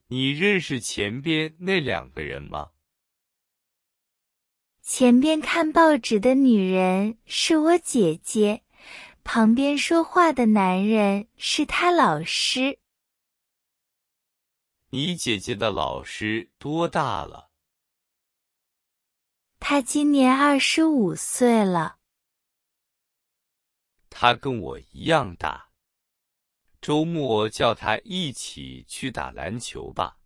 你认识前边那2个人吗？ 前边看报纸的女人是我姐姐，旁边说话的男人是她老师。 你姐姐的老师多大了？ 她今年25岁了。 她跟我一样大。周末叫她一起去打篮球吧。